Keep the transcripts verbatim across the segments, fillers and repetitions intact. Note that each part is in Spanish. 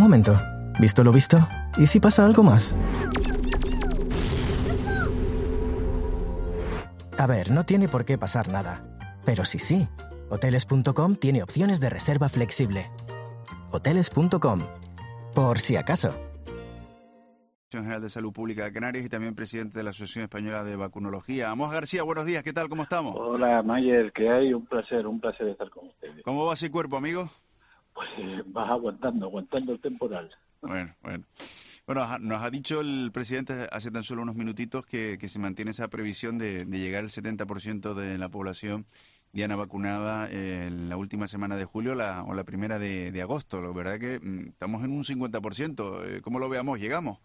momento. ¿Visto lo visto? ¿Y si pasa algo más? A ver, no tiene por qué pasar nada. Pero sí, sí. Hoteles punto com tiene opciones de reserva flexible. Hoteles punto com. Por si acaso. General de Salud Pública de Canarias y también presidente de la Asociación Española de Vacunología. Amos García, buenos días, ¿qué tal? ¿Cómo estamos? Hola, Mayer, ¿qué hay? Un placer, un placer estar con ustedes. ¿Cómo va ese cuerpo, amigo? Pues vas aguantando, aguantando el temporal. Bueno, bueno. Bueno, nos ha dicho el presidente hace tan solo unos minutitos que, que se mantiene esa previsión de, de llegar al setenta por ciento de la población diana vacunada en la última semana de julio la, o la primera de, de agosto. La verdad que mm, estamos en un cincuenta por ciento. ¿Cómo lo veamos? ¿Llegamos?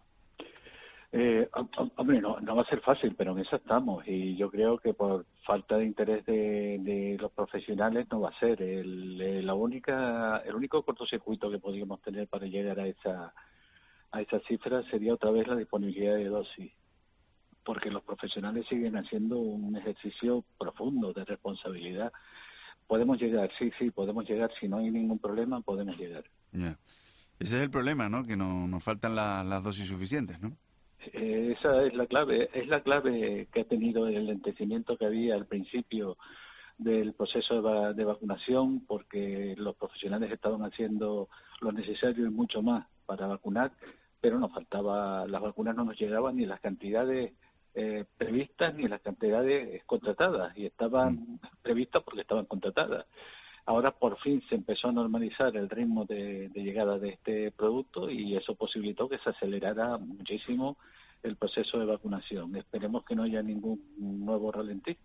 Eh, hombre, no, no va a ser fácil, pero en eso estamos. Y yo creo que por falta de interés de, de los profesionales no va a ser. El, la única, el único cortocircuito que podríamos tener para llegar a esa a esa cifra sería otra vez la disponibilidad de dosis, porque los profesionales siguen haciendo un ejercicio profundo de responsabilidad. Podemos llegar, sí, sí, podemos llegar, si no hay ningún problema, podemos llegar. Yeah. Ese es el problema, ¿no? Que no, nos faltan la, las dosis suficientes, ¿no? Eh, esa es la clave, es la clave que ha tenido el lentecimiento que había al principio del proceso de, va, de vacunación, porque los profesionales estaban haciendo lo necesario y mucho más para vacunar, pero nos faltaba, las vacunas no nos llegaban ni las cantidades eh, previstas ni las cantidades contratadas, y estaban mm. previstas porque estaban contratadas. Ahora por fin se empezó a normalizar el ritmo de, de llegada de este producto y eso posibilitó que se acelerara muchísimo el proceso de vacunación. Esperemos que no haya ningún nuevo ralentí.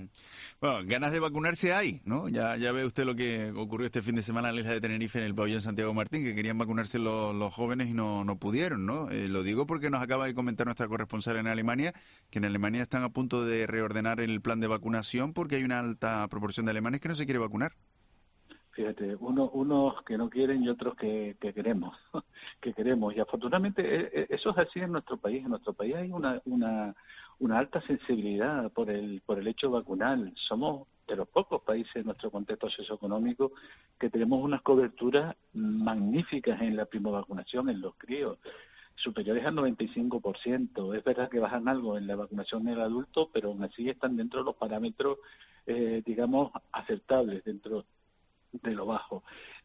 Bueno, ganas de vacunarse hay, ¿no? Ya ya ve usted lo que ocurrió este fin de semana en la isla de Tenerife, en el pabellón Santiago Martín, que querían vacunarse los, los jóvenes y no, no pudieron, ¿no? Eh, lo digo porque nos acaba de comentar nuestra corresponsal en Alemania, que en Alemania están a punto de reordenar el plan de vacunación porque hay una alta proporción de alemanes que no se quiere vacunar. Fíjate, uno, unos que no quieren y otros que, que queremos, que queremos. Y afortunadamente eso es así en nuestro país. En nuestro país hay una, una, una alta sensibilidad por el, por el hecho vacunal. Somos de los pocos países en nuestro contexto socioeconómico que tenemos unas coberturas magníficas en la primovacunación, en los críos, superiores al noventa y cinco por ciento. Es verdad que bajan algo en la vacunación del adulto, pero aún así están dentro de los parámetros, eh, digamos, aceptables dentro de lo bajo.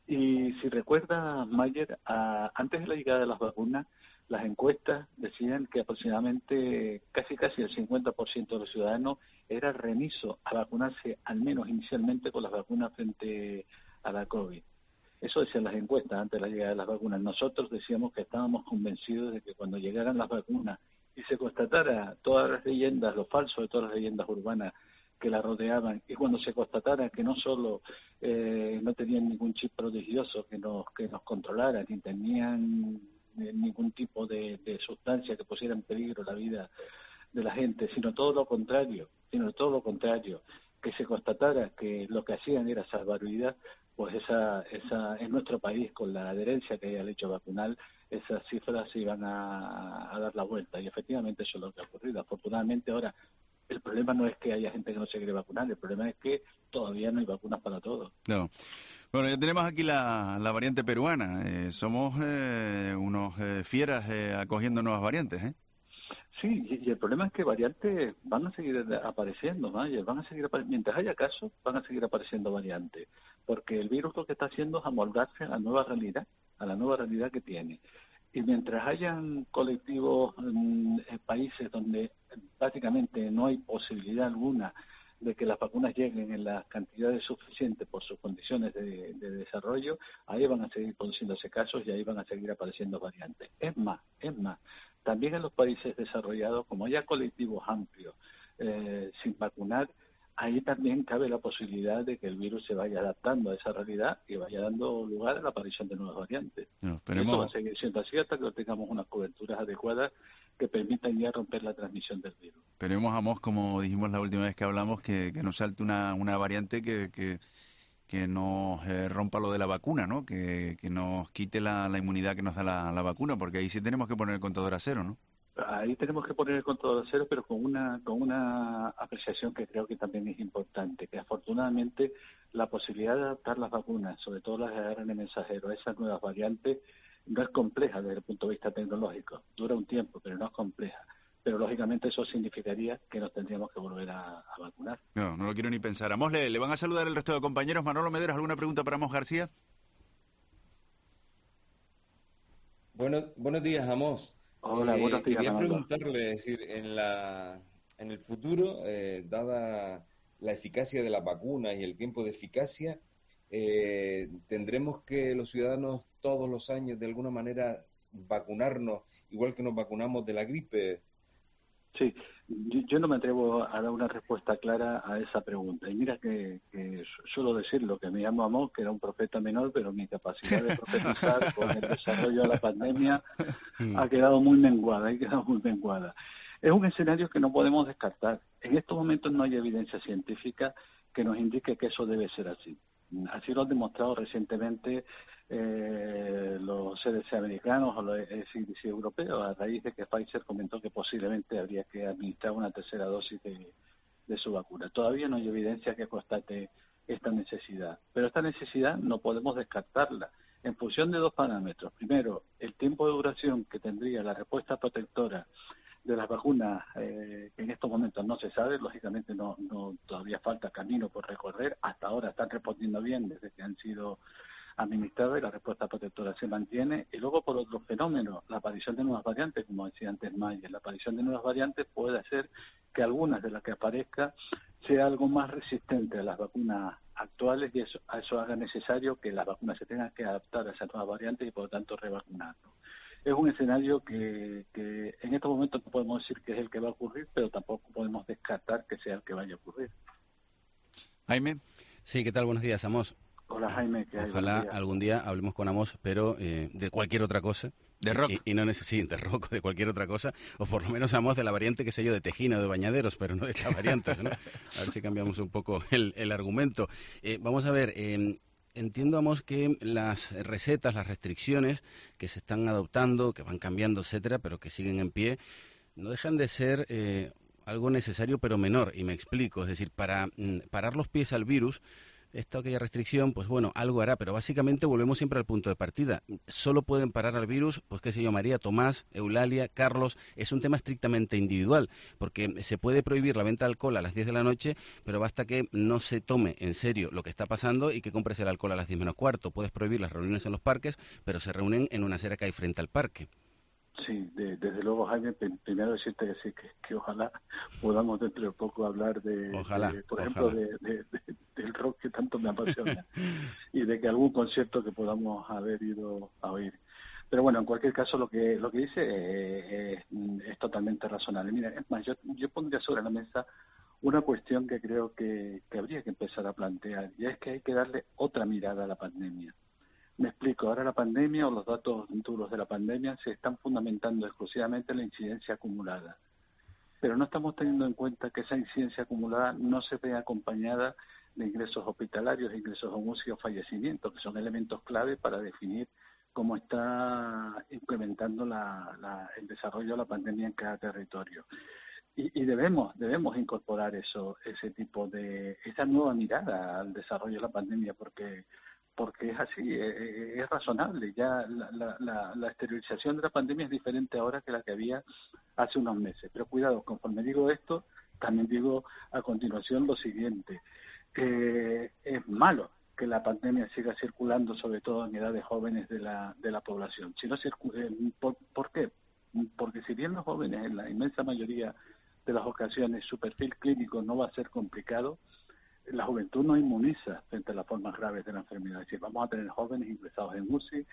Y si recuerda, Mayer, a, antes de la llegada de las vacunas, las encuestas decían que aproximadamente casi casi el cincuenta por ciento de los ciudadanos era remiso a vacunarse, al menos inicialmente, con las vacunas frente a la COVID. Eso decían las encuestas antes de la llegada de las vacunas. Nosotros decíamos que estábamos convencidos de que cuando llegaran las vacunas y se constatara todas las leyendas, lo falso de todas las leyendas urbanas que la rodeaban, y cuando se constatara que no solo eh, no tenían ningún chip prodigioso que nos que nos controlara, ni tenían eh, ningún tipo de, de sustancia que pusiera en peligro la vida de la gente, sino todo lo contrario, sino todo lo contrario, que se constatara que lo que hacían era salvar vidas, pues esa, esa en nuestro país, con la adherencia que hay al hecho vacunal, esas cifras se iban a, a dar la vuelta, y efectivamente eso es lo que ha ocurrido. Afortunadamente ahora el problema no es que haya gente que no se quiere vacunar, el problema es que todavía no hay vacunas para todos. No. Bueno, ya tenemos aquí la, la variante peruana. Eh, somos eh, unos eh, fieras eh, acogiendo nuevas variantes, ¿eh? Sí, y, y el problema es que variantes van a seguir apareciendo, ¿no? Van a seguir apare- mientras haya casos, van a seguir apareciendo variantes, porque el virus lo que está haciendo es amoldarse a la nueva realidad, a la nueva realidad que tiene. Y mientras hayan colectivos, en países donde prácticamente no hay posibilidad alguna de que las vacunas lleguen en las cantidades suficientes por sus condiciones de, de desarrollo, ahí van a seguir produciéndose casos y ahí van a seguir apareciendo variantes. Es más, es más, también en los países desarrollados, como haya colectivos amplios eh, sin vacunar, ahí también cabe la posibilidad de que el virus se vaya adaptando a esa realidad y vaya dando lugar a la aparición de nuevas variantes. No, esperemos... Y esto va a seguir siendo así hasta que tengamos unas coberturas adecuadas que permitan ya romper la transmisión del virus. Esperemos, Amos, como dijimos la última vez que hablamos, que, que nos salte una, una variante que, que, que nos eh, rompa lo de la vacuna, ¿no? Que, que nos quite la, la inmunidad que nos da la, la vacuna, porque ahí sí tenemos que poner el contador a cero, ¿no? Ahí tenemos que poner el contador a cero, pero con una con una apreciación que creo que también es importante, que afortunadamente la posibilidad de adaptar las vacunas, sobre todo las de A R N mensajero, a esas nuevas variantes, no es compleja desde el punto de vista tecnológico. Dura un tiempo, pero no es compleja. Pero lógicamente eso significaría que nos tendríamos que volver a, a vacunar. No, no lo quiero ni pensar. Amos, le, le van a saludar el resto de compañeros. Manolo Mederos, ¿alguna pregunta para Amos García? Bueno, buenos días, Amos. Hola, eh, buenos días, Quería Manolo. preguntarle, es decir, en la en el futuro, eh, dada la eficacia de las vacunas y el tiempo de eficacia, eh, tendremos que los ciudadanos todos los años de alguna manera vacunarnos, igual que nos vacunamos de la gripe. Sí, yo, yo no me atrevo a dar una respuesta clara a esa pregunta. Y mira que, que suelo decirlo, que me llamo Amos, que era un profeta menor, pero mi capacidad de profetizar con el desarrollo de la pandemia ha quedado muy menguada, ha quedado muy menguada. Es un escenario que no podemos descartar. En estos momentos no hay evidencia científica que nos indique que eso debe ser así. Así lo han demostrado recientemente eh, los C D C americanos o los C D C europeos, a raíz de que Pfizer comentó que posiblemente habría que administrar una tercera dosis de, de su vacuna. Todavía no hay evidencia que constate esta necesidad, pero esta necesidad no podemos descartarla en función de dos parámetros. Primero, el tiempo de duración que tendría la respuesta protectora de las vacunas, eh, que en estos momentos no se sabe, lógicamente no, no todavía falta camino por recorrer. Hasta ahora están respondiendo bien desde que han sido administradas y la respuesta protectora se mantiene. Y luego, por otro fenómeno, la aparición de nuevas variantes, como decía antes Mayer, la aparición de nuevas variantes puede hacer que algunas de las que aparezca sea algo más resistente a las vacunas actuales, y eso, a eso haga necesario que las vacunas se tengan que adaptar a esas nuevas variantes y por lo tanto revacunarnos. Es un escenario que, que en estos momentos no podemos decir que es el que va a ocurrir, pero tampoco podemos descartar que sea el que vaya a ocurrir. Jaime. Sí, ¿qué tal? Buenos días, Amos. Hola, Jaime. ¿Qué hay? Ojalá algún día hablemos con Amos, pero eh, de cualquier otra cosa. De rock. Y, y no necesito de rock, de cualquier otra cosa. O por lo menos Amos de la variante, qué sé yo, de Tejina o de Bañaderos, pero no de esta variante, ¿no? A ver si cambiamos un poco el, el argumento. Eh, vamos a ver... Eh, Entiendo, Amos, que las recetas, las restricciones que se están adoptando, que van cambiando, etcétera, pero que siguen en pie, no dejan de ser eh, algo necesario pero menor. Y me explico, es decir, para mm, parar los pies al virus, esta o aquella restricción, pues bueno, algo hará, pero básicamente volvemos siempre al punto de partida. Solo pueden parar al virus, pues qué sé yo, María, Tomás, Eulalia, Carlos. Es un tema estrictamente individual, porque se puede prohibir la venta de alcohol a las diez de la noche, pero basta que no se tome en serio lo que está pasando y que compres el alcohol a las diez menos cuarto. Puedes prohibir las reuniones en los parques, pero se reúnen en una acera que hay frente al parque. Sí, de, desde luego, Jaime, primero decirte que sí, que, que ojalá podamos dentro de poco hablar de, ojalá, de por ojalá. ejemplo, de, de, de, del rock que tanto me apasiona y de que algún concierto que podamos haber ido a oír. Pero bueno, en cualquier caso, lo que lo que dice eh, eh, es totalmente razonable. Mira, es más, yo, yo pondría sobre la mesa una cuestión que creo que, que habría que empezar a plantear, y es que hay que darle otra mirada a la pandemia. Me explico, ahora la pandemia o los datos duros de la pandemia se están fundamentando exclusivamente en la incidencia acumulada. Pero no estamos teniendo en cuenta que esa incidencia acumulada no se ve acompañada de ingresos hospitalarios, ingresos a U C I o fallecimientos, que son elementos clave para definir cómo está implementando la, la, el desarrollo de la pandemia en cada territorio. Y, y debemos debemos incorporar eso, ese tipo de, esa nueva mirada al desarrollo de la pandemia, porque porque es así, es, es razonable. Ya la, la, la, la exteriorización de la pandemia es diferente ahora que la que había hace unos meses. Pero cuidado, conforme digo esto, también digo a continuación lo siguiente. Eh, es malo que la pandemia siga circulando, sobre todo en edades jóvenes de la, de la población. Si no circula, ¿por, ¿Por qué? Porque si bien los jóvenes, en la inmensa mayoría de las ocasiones, su perfil clínico no va a ser complicado, la juventud no inmuniza frente a las formas graves de la enfermedad. Es decir, vamos a tener jóvenes ingresados en U C I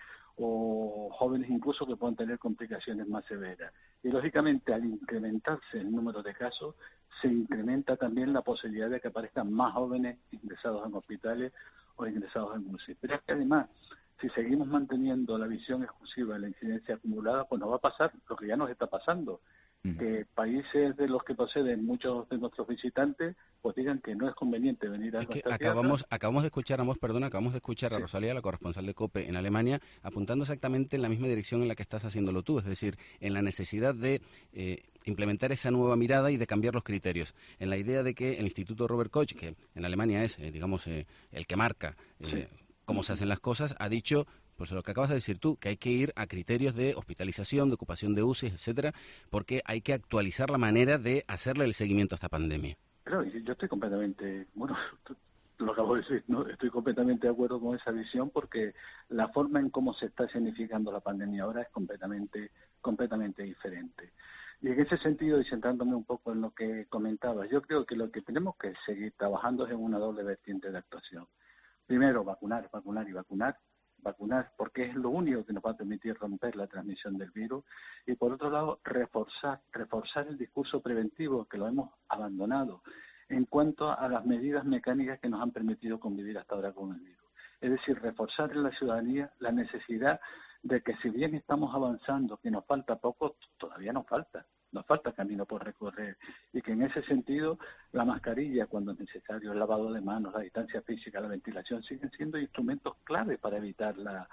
o jóvenes incluso que puedan tener complicaciones más severas. Y lógicamente, al incrementarse el número de casos, se incrementa también la posibilidad de que aparezcan más jóvenes ingresados en hospitales o ingresados en U C I. Pero es que además, si seguimos manteniendo la visión exclusiva de la incidencia acumulada, pues nos va a pasar lo que ya nos está pasando. Que países de los que proceden muchos de nuestros visitantes pues digan que no es conveniente venir a es que nuestra acabamos tierra. acabamos de escuchar, Amos, perdona, acabamos de escuchar a Rosalía, la corresponsal de COPE en Alemania, apuntando exactamente en la misma dirección en la que estás haciéndolo tú, es decir, en la necesidad de eh, implementar esa nueva mirada y de cambiar los criterios, en la idea de que el Instituto Robert Koch, que en Alemania es, eh, digamos, eh, el que marca eh, sí. cómo se hacen las cosas, ha dicho Pues lo que acabas de decir tú, que hay que ir a criterios de hospitalización, de ocupación de U C I, etcétera, porque hay que actualizar la manera de hacerle el seguimiento a esta pandemia. Pero yo estoy completamente, bueno, lo acabo de decir, ¿no? Estoy completamente de acuerdo con esa visión porque la forma en cómo se está significando la pandemia ahora es completamente, completamente diferente. Y en ese sentido, y centrándome un poco en lo que comentabas, yo creo que lo que tenemos que seguir trabajando es en una doble vertiente de actuación. Primero, vacunar, vacunar y vacunar. vacunar porque es lo único que nos va a permitir romper la transmisión del virus y por otro lado reforzar reforzar el discurso preventivo que lo hemos abandonado en cuanto a las medidas mecánicas que nos han permitido convivir hasta ahora con el virus. Es decir, reforzar en la ciudadanía la necesidad de que si bien estamos avanzando, que nos falta poco, todavía nos falta. Nos falta camino por recorrer y que en ese sentido la mascarilla cuando es necesario, el lavado de manos, la distancia física, la ventilación siguen siendo instrumentos clave para evitar la,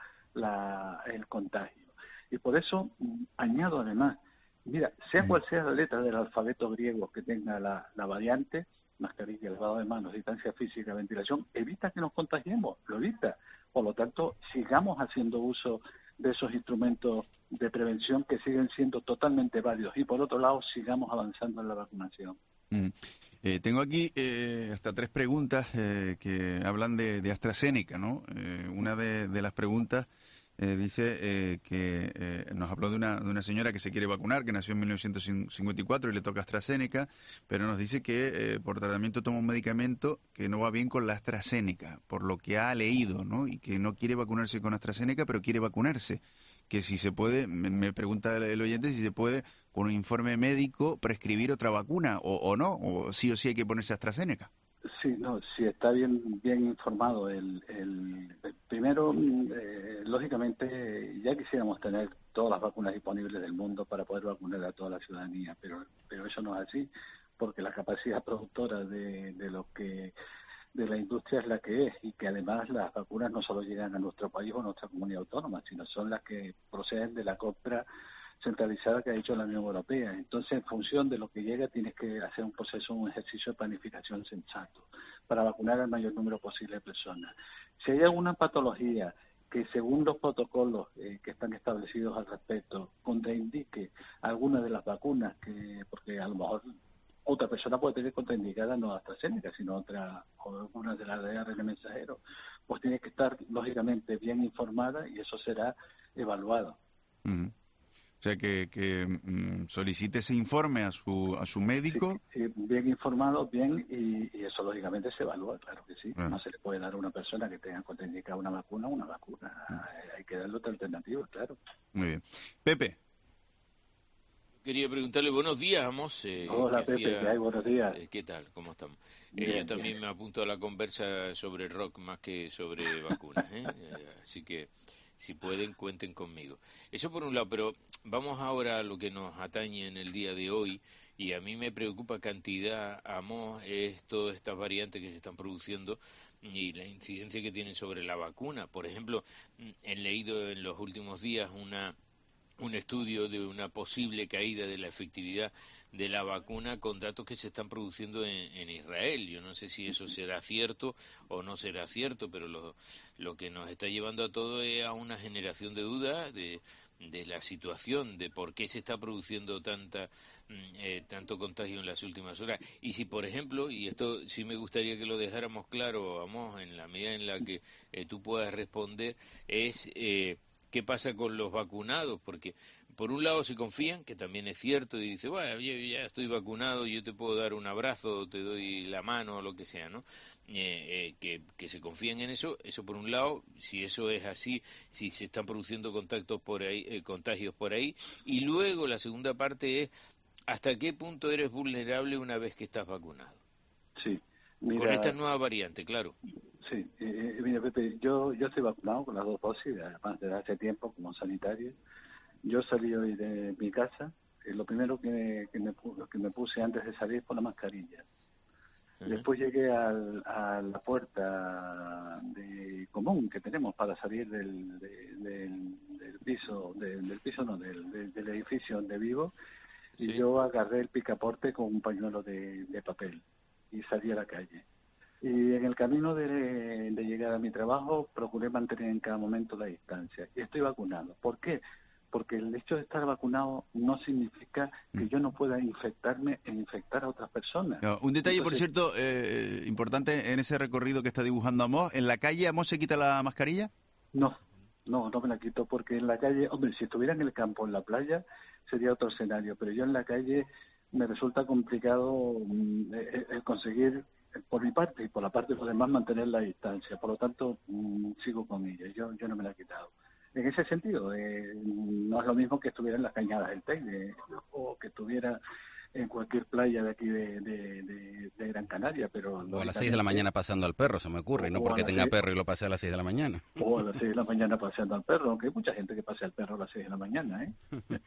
la, el contagio. Y por eso mm, añado además, mira, sea cual sea la letra del alfabeto griego que tenga la, la variante, mascarilla, lavado de manos, distancia física, ventilación, evita que nos contagiemos, lo evita. Por lo tanto, sigamos haciendo uso de esos instrumentos de prevención que siguen siendo totalmente válidos y por otro lado sigamos avanzando en la vacunación. Mm. Eh, tengo aquí eh, hasta tres preguntas eh, que hablan de, de AstraZeneca, ¿no? Eh, una de, de las preguntas eh, dice eh, que eh, nos habló de una, de una señora que se quiere vacunar, que nació en mil novecientos cincuenta y cuatro y le toca AstraZeneca, pero nos dice que eh, por tratamiento toma un medicamento que no va bien con la AstraZeneca, por lo que ha leído, ¿no? Y que no quiere vacunarse con AstraZeneca, pero quiere vacunarse. Que si se puede, me, me pregunta el oyente si se puede, con un informe médico, prescribir otra vacuna o, o no, o sí o sí hay que ponerse AstraZeneca. Sí, no, si está bien bien informado. El, el, el primero, eh, lógicamente, ya quisiéramos tener todas las vacunas disponibles del mundo para poder vacunar a toda la ciudadanía, pero pero eso no es así, porque la capacidad productora de, de lo que de la industria es la que es y que además las vacunas no solo llegan a nuestro país o a nuestra comunidad autónoma, sino son las que proceden de la compra centralizada que ha hecho la Unión Europea. Entonces, en función de lo que llega, tienes que hacer un proceso, un ejercicio de planificación sensato para vacunar al mayor número posible de personas. Si hay alguna patología que, según los protocolos eh, que están establecidos al respecto, contraindique alguna de las vacunas, que porque a lo mejor otra persona puede tener contraindicada no AstraZeneca, sino otra o alguna de las de A R N mensajero, pues tiene que estar, lógicamente, bien informada y eso será evaluado. Uh-huh. O sea, que, que mm, solicite ese informe a su a su médico. Sí, sí, bien informado, bien, y, y eso lógicamente se evalúa, claro que sí. Bueno. No se le puede dar a una persona que tenga contraindicada una vacuna una vacuna. Uh-huh. Hay que darle otra alternativa, claro. Muy bien. Pepe. Quería preguntarle, buenos días, Amos. Eh, Hola, Pepe, hacía, ¿qué hay? Buenos días. Eh, ¿Qué tal? ¿Cómo estamos? Bien, Eh, yo también bien. me apunto a la conversa sobre rock más que sobre vacunas, ¿eh? Eh, así que, si pueden, cuenten conmigo. Eso por un lado, pero vamos ahora a lo que nos atañe en el día de hoy, y a mí me preocupa cantidad, Amos, es todas estas variantes que se están produciendo y la incidencia que tienen sobre la vacuna. Por ejemplo, he leído en los últimos días una... un estudio de una posible caída de la efectividad de la vacuna con datos que se están produciendo en, en Israel. Yo no sé si eso será cierto o no será cierto, pero lo, lo que nos está llevando a todo es a una generación de dudas de, de la situación, de por qué se está produciendo tanta eh, tanto contagio en las últimas horas. Y si, por ejemplo, y esto sí me gustaría que lo dejáramos claro, Amos, en la medida en la que eh, tú puedas responder, es... Eh, ¿qué pasa con los vacunados? Porque por un lado se confían, que también es cierto, y dice, bueno, yo ya estoy vacunado, yo te puedo dar un abrazo, te doy la mano, o lo que sea, ¿no? Eh, eh, que, que se confíen en eso, eso por un lado, si eso es así, si se están produciendo contactos por ahí, eh, contagios por ahí, y luego la segunda parte es, ¿hasta qué punto eres vulnerable una vez que estás vacunado? Sí. Mira, con esta nueva variante, claro. Sí, eh, mira, Pepe, yo, yo estoy vacunado con las dos dosis, además desde hace tiempo como sanitario. Yo salí hoy de mi casa, eh, lo primero que, que, me, que me puse antes de salir fue la mascarilla. Uh-huh. Después llegué al, a la puerta de común que tenemos para salir del, de, del, del piso, de, del piso no, del, de, del edificio donde vivo, y sí. Yo agarré el picaporte con un pañuelo de, de papel y salí a la calle. Y en el camino de, de llegar a mi trabajo procuré mantener en cada momento la distancia. Y estoy vacunado. ¿Por qué? Porque el hecho de estar vacunado no significa que yo no pueda infectarme e infectar a otras personas. No, un detalle, Entonces, por cierto, eh, importante en ese recorrido que está dibujando Amos. ¿En la calle Amos se quita la mascarilla? No, no, no me la quito porque en la calle, hombre, si estuviera en el campo, en la playa, sería otro escenario. Pero yo en la calle me resulta complicado mm, el, el conseguir, por mi parte y por la parte de los demás, mantener la distancia. Por lo tanto, mmm, sigo con ella. Yo, yo no me la he quitado. En ese sentido, eh, no es lo mismo que estuviera en las cañadas del Teide o que estuviera en cualquier playa de aquí de, de, de, de Gran Canaria, pero... O a las seis de la mañana paseando al perro, se me ocurre, y no porque tenga seis, perro y lo pase a las seis de la mañana. O a las seis de la mañana paseando al perro, aunque hay mucha gente que pasea al perro a las seis de la mañana, ¿eh?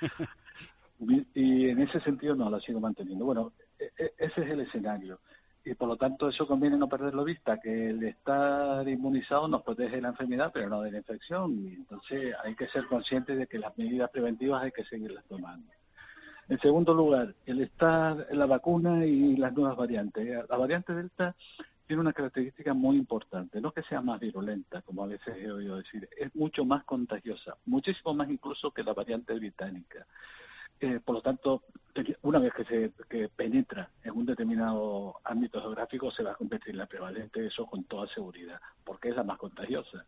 y, y en ese sentido no, la sigo manteniendo. Bueno, e, e, ese es el escenario. Y por lo tanto eso conviene no perderlo vista, que el estar inmunizado nos protege de la enfermedad, pero no de la infección. Y entonces hay que ser conscientes de que las medidas preventivas hay que seguirlas tomando. En segundo lugar, el estar en la vacuna y las nuevas variantes. La variante Delta tiene una característica muy importante, no que sea más virulenta, como a veces he oído decir, es mucho más contagiosa, muchísimo más incluso que la variante británica. Eh, por lo tanto, una vez que se que penetra en un determinado ámbito geográfico, se va a convertir en la prevalente, eso con toda seguridad, porque es la más contagiosa.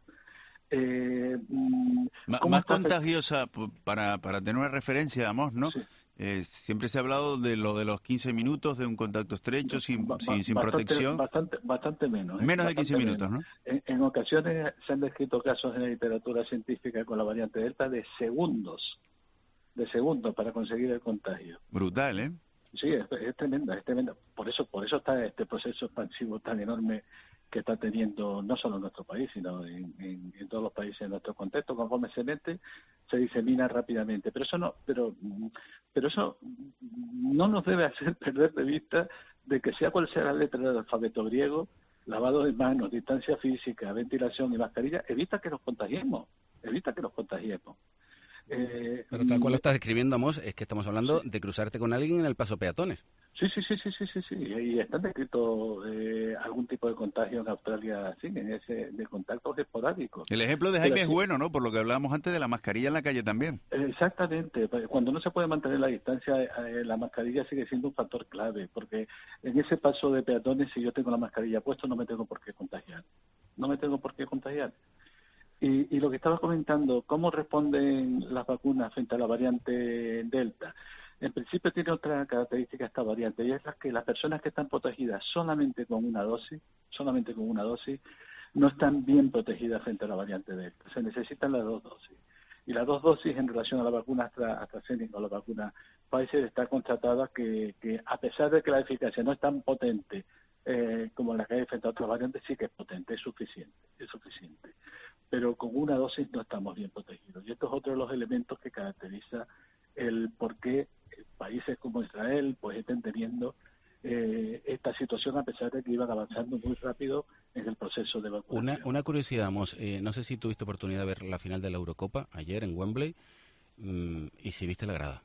Eh, más contagiosa, para, para tener una referencia, digamos, ¿no? Sí. Eh, siempre se ha hablado de lo de los quince minutos de un contacto estrecho, sin, ba sin, sin bastante, protección. Bastante, bastante menos. ¿eh? Menos bastante de quince minutos, menos. ¿no? En, en ocasiones se han descrito casos en la literatura científica con la variante Delta de segundos. de segundos para conseguir el contagio. Brutal, ¿eh? Sí, es, es tremenda, es tremenda. Por eso, por eso está este proceso expansivo tan enorme que está teniendo no solo en nuestro país, sino en, en, en todos los países en nuestro contexto. Conforme se mete, se disemina rápidamente. Pero eso no, pero, pero eso no nos debe hacer perder de vista de que sea cual sea la letra del alfabeto griego, lavado de manos, distancia física, ventilación y mascarilla, evita que nos contagiemos, evita que nos contagiemos. Eh, Pero tal cual lo estás describiendo, Amos, es que estamos hablando sí. de cruzarte con alguien en el paso peatones. Sí, sí, sí, sí, sí, sí, sí. Y están descritos eh, algún tipo de contagio en Australia, sí, en ese de contactos esporádicos. El ejemplo de Jaime Pero, es bueno, ¿no? Por lo que hablábamos antes de la mascarilla en la calle también. Exactamente. Cuando no se puede mantener la distancia, eh, la mascarilla sigue siendo un factor clave, porque en ese paso de peatones, si yo tengo la mascarilla puesta, no me tengo por qué contagiar. No me tengo por qué contagiar. Y, y lo que estabas comentando, ¿cómo responden las vacunas frente a la variante Delta? En principio tiene otra característica esta variante, y es la que las personas que están protegidas solamente con una dosis, solamente con una dosis, no están bien protegidas frente a la variante Delta. Se necesitan las dos dosis. Y las dos dosis en relación a la vacuna Astra, AstraZeneca o la vacuna Pfizer está constatada que, que a pesar de que la eficacia no es tan potente eh, como la que hay frente a otras variantes, sí que es potente, es suficiente, es suficiente. Pero con una dosis no estamos bien protegidos. Y esto es otro de los elementos que caracteriza el por qué países como Israel pues estén teniendo eh, esta situación a pesar de que iban avanzando muy rápido en el proceso de vacunación. Una, una curiosidad, Amos, eh, no sé si tuviste oportunidad de ver la final de la Eurocopa ayer en Wembley mmm, y si viste la grada.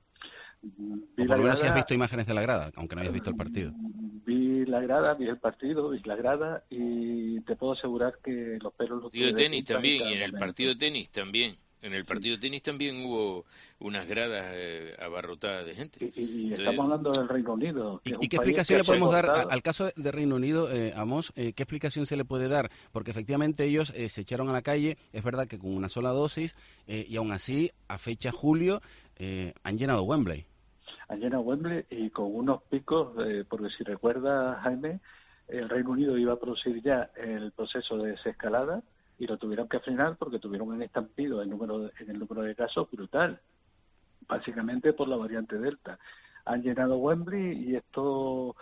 Vi o por lo menos si has visto imágenes de la grada, aunque no hayas visto el partido. Vi la grada, vi el partido, vi la grada y te puedo asegurar que los pelos... El partido de tenis también, y en el partido de tenis también. En el partido sí. de tenis también hubo unas gradas eh, abarrotadas de gente. Y, y Entonces, estamos hablando del Reino Unido. ¿Y, ¿y qué explicación le podemos dar a, al caso de Reino Unido, eh, Amos? Eh, ¿Qué explicación se le puede dar? Porque efectivamente ellos eh, se echaron a la calle, es verdad que con una sola dosis, eh, y aún así, a fecha julio, eh, han llenado Wembley. Han llenado Wembley y con unos picos, eh, porque si recuerda, Jaime, el Reino Unido iba a producir ya el proceso de desescalada y lo tuvieron que frenar porque tuvieron un estampido en, número, en el número de casos brutal, básicamente por la variante Delta. Han llenado Wembley y esto,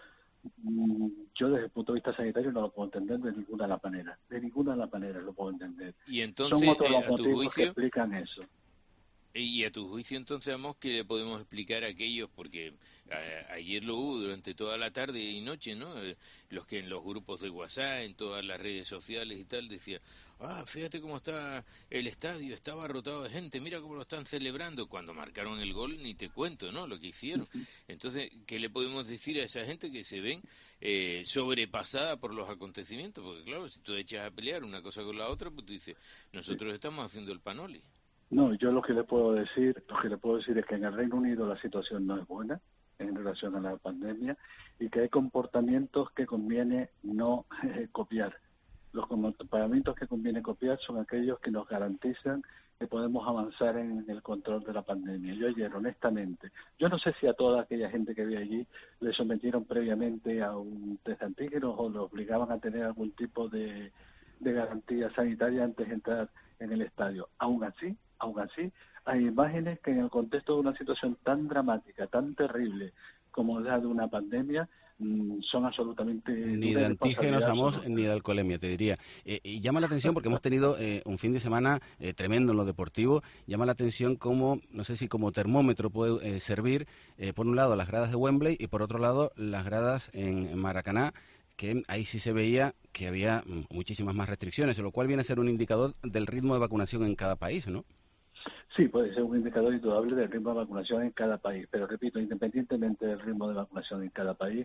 yo desde el punto de vista sanitario no lo puedo entender de ninguna de las maneras, de ninguna de las maneras lo puedo entender. Y entonces, Son otros eh, los a tu motivos juicio, que explican eso. Y a tu juicio, entonces, Amos, ¿qué le podemos explicar a aquellos? Porque a, ayer lo hubo durante toda la tarde y noche, ¿no? Eh, los que en los grupos de WhatsApp, en todas las redes sociales y tal, decían, ah, fíjate cómo está el estadio, está abarrotado de gente, mira cómo lo están celebrando. Cuando marcaron el gol, ni te cuento, ¿no? Lo que hicieron. Entonces, ¿qué le podemos decir a esa gente que se ven eh, sobrepasada por los acontecimientos? Porque, claro, si tú echas a pelear una cosa con la otra, pues tú dices, nosotros estamos haciendo el panoli. No, yo lo que le puedo decir, lo que le puedo decir es que en el Reino Unido la situación no es buena en relación a la pandemia y que hay comportamientos que conviene no eh, copiar. Los comportamientos que conviene copiar son aquellos que nos garantizan que podemos avanzar en el control de la pandemia. Yo ayer, honestamente, yo no sé si a toda aquella gente que había allí le sometieron previamente a un test de antígenos o le obligaban a tener algún tipo de, de garantía sanitaria antes de entrar en el estadio. Aún así, Aún así, hay imágenes que en el contexto de una situación tan dramática, tan terrible como la de una pandemia, mmm, son absolutamente... Ni de antígenos, Amos, ni de alcoholemia, te diría. Eh, y llama la atención porque hemos tenido eh, un fin de semana eh, tremendo en lo deportivo. Llama la atención cómo, no sé si como termómetro puede eh, servir, eh, por un lado, las gradas de Wembley y por otro lado, las gradas en, en Maracaná, que ahí sí se veía que había muchísimas más restricciones, lo cual viene a ser un indicador del ritmo de vacunación en cada país, ¿no? Sí, puede ser un indicador indudable del ritmo de vacunación en cada país, pero repito, independientemente del ritmo de vacunación en cada país,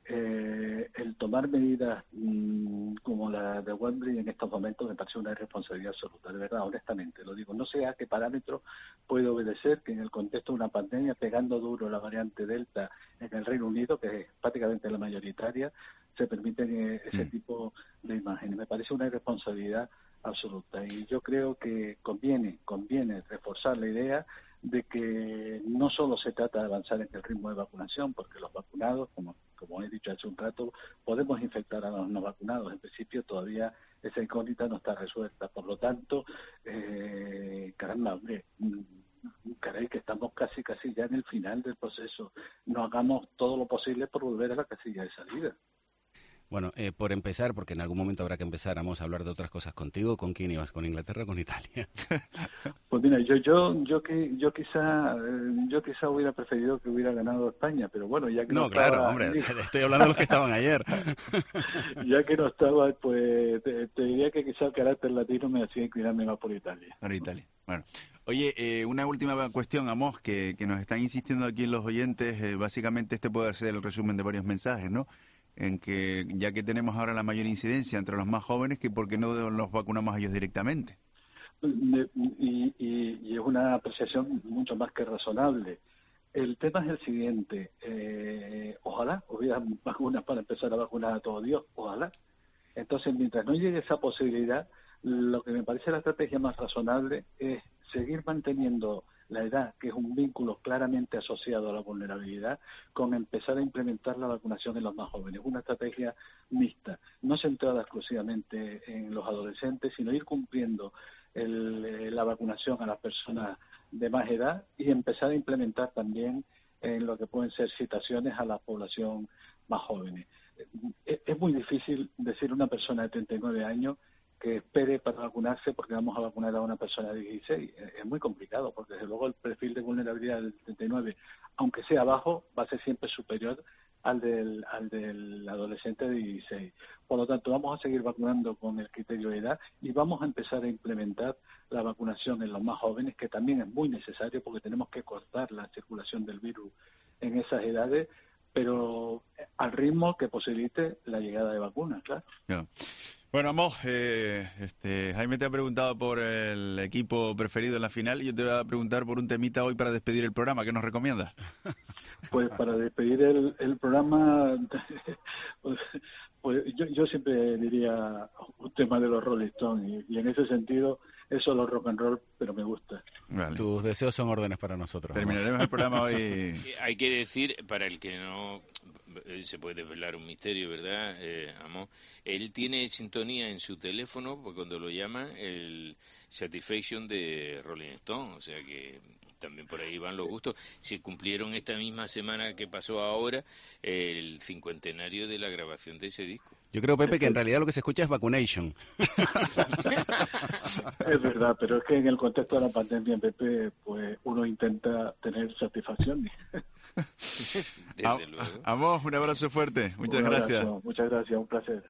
eh, el tomar medidas mmm, como la de Wembley en estos momentos me parece una irresponsabilidad absoluta, de verdad, honestamente, lo digo. No sé a qué parámetro puede obedecer que en el contexto de una pandemia, pegando duro la variante Delta en el Reino Unido, que es prácticamente la mayoritaria, se permiten eh, ese mm. tipo de imágenes. Me parece una irresponsabilidad absoluta, y yo creo que conviene, conviene reforzar la idea de que no solo se trata de avanzar en el ritmo de vacunación, porque los vacunados, como, como he dicho hace un rato, podemos infectar a los no vacunados. En principio todavía esa incógnita no está resuelta, por lo tanto, eh, caramba, hombre, caray, que estamos casi casi ya en el final del proceso. No hagamos todo lo posible por volver a la casilla de salida. Bueno, eh, por empezar, porque en algún momento habrá que empezar, vamos a hablar de otras cosas contigo. ¿Con quién ibas? ¿Con Inglaterra o con Italia? Pues mira, yo yo yo que yo quizá yo quizá hubiera preferido que hubiera ganado España, pero bueno, ya que no, no claro, estaba, hombre, estoy hablando de los que estaban ayer. Ya que no estaba, pues te, te diría que quizá el carácter latino me hacía inclinarme más por Italia. Por Italia. Bueno, oye, eh, una última cuestión, Amos, que, que nos están insistiendo aquí los oyentes. Eh, básicamente este puede ser el resumen de varios mensajes, ¿no? En que ya que tenemos ahora la mayor incidencia entre los más jóvenes, que por qué no los vacunamos a ellos directamente. Y, y, y es una apreciación mucho más que razonable. El tema es el siguiente, eh, ojalá hubiera vacunas para empezar a vacunar a todo Dios, ojalá. Entonces, mientras no llegue esa posibilidad, lo que me parece la estrategia más razonable es seguir manteniendo la edad, que es un vínculo claramente asociado a la vulnerabilidad, con empezar a implementar la vacunación en los más jóvenes. Una estrategia mixta, no centrada exclusivamente en los adolescentes, sino ir cumpliendo el, la vacunación a las personas de más edad y empezar a implementar también en lo que pueden ser citaciones a la población más jóvenes. Es, es muy difícil decir a una persona de treinta y nueve años que espere para vacunarse porque vamos a vacunar a una persona de dieciséis. Es muy complicado, porque desde luego el perfil de vulnerabilidad del treinta y nueve, aunque sea bajo, va a ser siempre superior al del, al del adolescente de dieciséis. Por lo tanto, vamos a seguir vacunando con el criterio de edad y vamos a empezar a implementar la vacunación en los más jóvenes, que también es muy necesario porque tenemos que cortar la circulación del virus en esas edades, pero al ritmo que posibilite la llegada de vacunas, claro. Yeah. Bueno, Amos, eh, este, Jaime te ha preguntado por el equipo preferido en la final y yo te voy a preguntar por un temita hoy para despedir el programa. ¿Qué nos recomiendas? Pues para despedir el, el programa, pues, pues yo, yo siempre diría un tema de los Rolling Stones y, y en ese sentido es solo rock and roll, pero me gusta. Vale. Tus deseos son órdenes para nosotros. Terminaremos el programa hoy. Hay que decir, para el que no... eh, se puede desvelar un misterio, ¿verdad, eh, Amos? Él tiene sintonía en su teléfono, pues cuando lo llaman, el Satisfaction de Rolling Stone, o sea que también por ahí van los gustos. Se cumplieron esta misma semana que pasó ahora el cincuentenario de la grabación de ese disco. Yo creo, Pepe, que en realidad lo que se escucha es Vacunation. Es verdad, pero es que en el contexto de la pandemia, Pepe, pues uno intenta tener satisfacción. Desde luego. Amos, un abrazo fuerte. Muchas Un abrazo, gracias. Muchas gracias, un placer.